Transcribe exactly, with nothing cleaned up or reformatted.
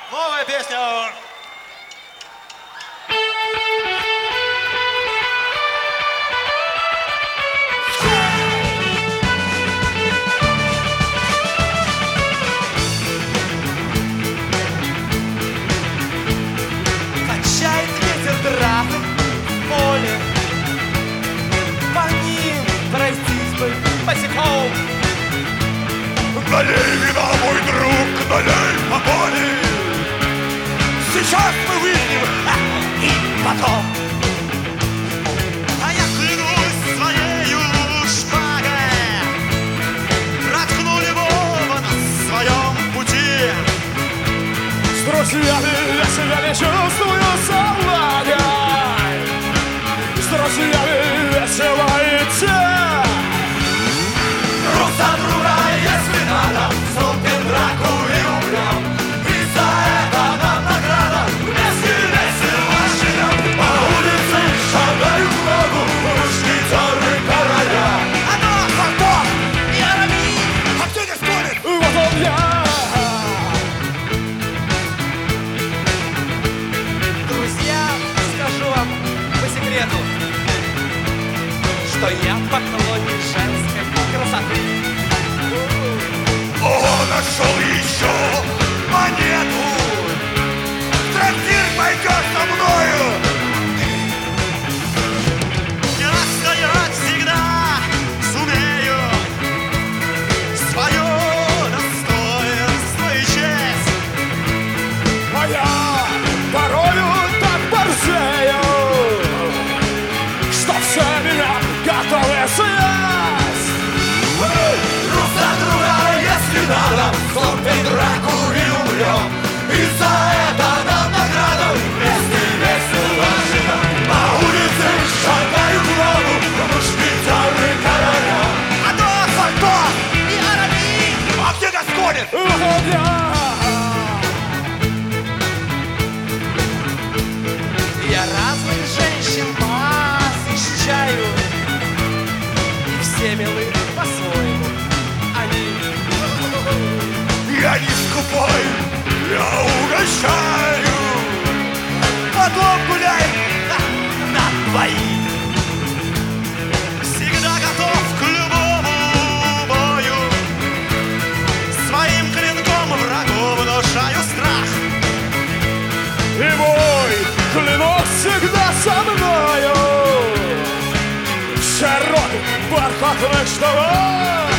Новая песня. Качает ветер травы в поле, по ним пройтись бы босиком. Налей вина, мой друг, налей по поле. Сейчас мы выпьем, ха, и потом. А я клянусь своею шпагой, проткну любого на своем пути. С друзьями я себя не чувствую салагой. С друзьями весело идти. Друг за друга, если надо, вступим в драку и умрем. И за это нам награда, вместе весело живем. По улице шагают в ногу мушкетеры короля. А то фантом и Арамис, а кто не спорит? Вот он я. Друзья, скажу вам по секрету, что я поклонник женской красоты. О, нашел еще монету. В трактир пойдешь со мною. Я стоять всегда сумею свое достоинство и честь. А я порою так борзею, что все меня готовы съесть. Друг за друга, если надо, вступим в драку и умрем. И за это нам награда, вместе весело живем. По улице шагают в ногу мушкетеры короля. А то фантом и Арамис, А где Гасконин? Вот он я. Я разных женщин посещаю, и все милы по-своему. Они Я не скупой, я угощаю. Потом гуляем на, на двоих. всегда готов к любому бою. Своим клинком врагу внушаю страх. и мой клинок всегда со мною. Широкий бархатных штанов.